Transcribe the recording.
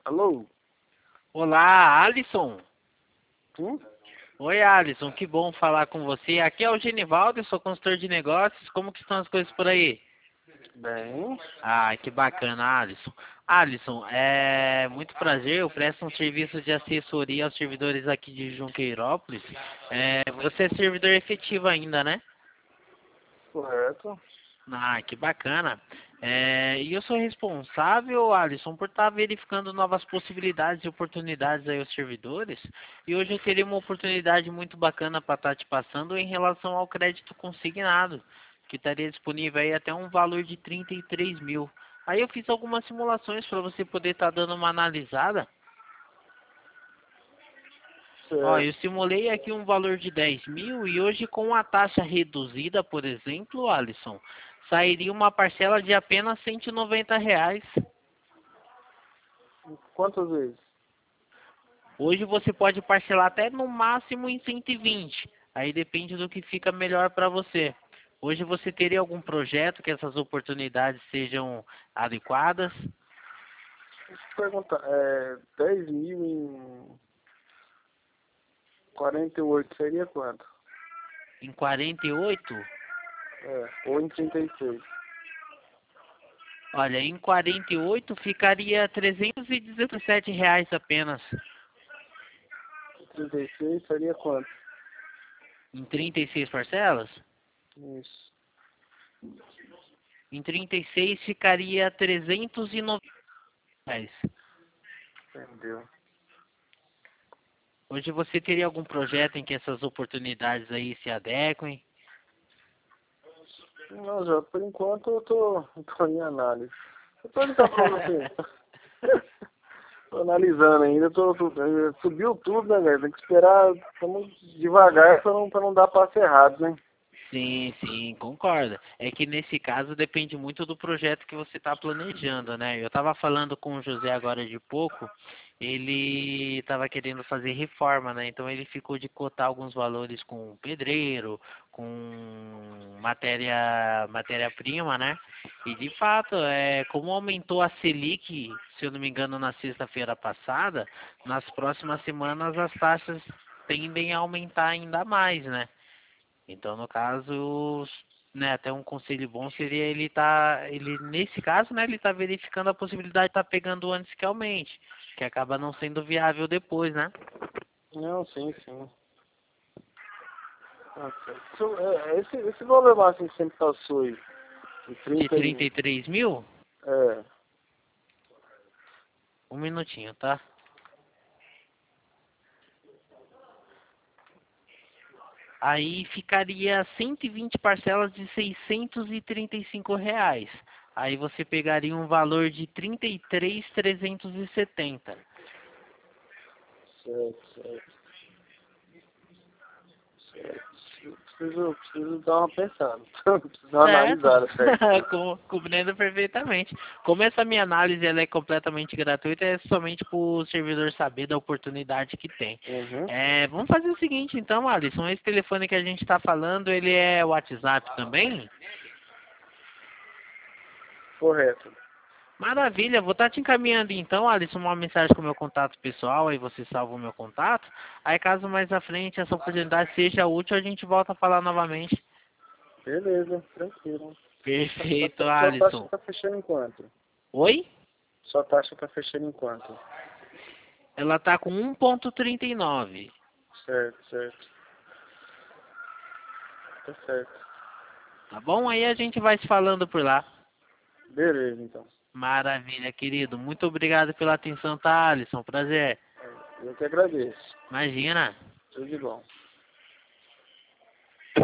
Alô? Olá, Alisson. Hum? Oi, Alisson, que bom falar com você. Aqui é o Genivaldo, eu sou consultor de negócios. Como que estão as coisas por aí? Bem, Ah, que bacana, Alisson. Alisson, é muito prazer. Eu presto um serviço de assessoria aos servidores aqui de Junqueirópolis. Você é servidor efetivo ainda, né? correto. Ah, que bacana. E eu sou responsável, Alisson, por estar verificando novas possibilidades e oportunidades aí aos servidores. E hoje eu teria uma oportunidade muito bacana para estar te passando em relação ao crédito consignado, que estaria disponível aí até um valor de 33 mil. Aí eu fiz algumas simulações para você poder estar dando uma analisada. Ó, eu Certo. simulei aqui um valor de 10 mil e hoje com a taxa reduzida, por exemplo, Alisson, sairia uma parcela de apenas R$ 190. Quantas vezes? Hoje você pode parcelar até no máximo em 120. Aí depende do que fica melhor para você. Hoje você teria algum projeto que essas oportunidades sejam adequadas? Deixa eu te perguntar, 10 mil em 48 seria quanto? Em 48? Ou em 36? Olha, em 48 ficaria R$ 317 apenas. 36 seria quanto? Em 36 parcelas? Isso. Em 36 ficaria R$ 390. Entendeu? Hoje você teria algum projeto em que essas oportunidades aí se adequem? Não, já por enquanto eu tô em análise. Eu tô perguntar pra você. Tô analisando ainda, subiu tudo, né, velho? Tem que esperar, estamos devagar pra não dar passo errado, né? Sim, sim, concordo. É que nesse caso depende muito do projeto que você está planejando, né? Eu estava falando com o José agora de pouco, ele estava querendo fazer reforma, né? Então ele ficou de cotar alguns valores com pedreiro, com matéria-prima, né? E de fato, como aumentou a Selic, se eu não me engano, na sexta-feira passada, nas próximas semanas as taxas tendem a aumentar ainda mais, né? Então, no caso, né, até um conselho bom seria ele nesse caso, né, ele tá verificando a possibilidade de estar pegando antes que aumente, que acaba não sendo viável depois, né? Não, sim, sim. Tá certo. Esse valor máximo que sempre passou aí, de De 30 e... 33 mil, É, um minutinho, tá? Aí ficaria 120 parcelas de R$ 635. Aí você pegaria um valor de 33.370. certo, certo. Preciso dar uma pensada. Preciso dar uma Certo, analisada certinho. compreendo perfeitamente. Como essa minha análise ela é completamente gratuita, é somente para o servidor saber da oportunidade que tem. Uhum. Vamos fazer o seguinte então, Alisson, esse telefone que a gente está falando, ele é WhatsApp também? Correto. Maravilha, vou estar te encaminhando então, Alisson, uma mensagem com o meu contato pessoal, aí você salva o meu contato. Aí caso mais à frente essa oportunidade seja útil, a gente volta a falar novamente. Beleza, tranquilo. Perfeito, Sua taxa Alisson. tá fechando em quanto? Oi? Sua taxa tá fechando em quanto? Ela tá com 1,39. Certo, certo. Tá certo. Tá bom? Aí a gente vai se falando por lá. Beleza, então. Maravilha, querido. Muito obrigado pela atenção, tá, Alisson? Prazer. Eu que agradeço. Imagina. Tudo de bom.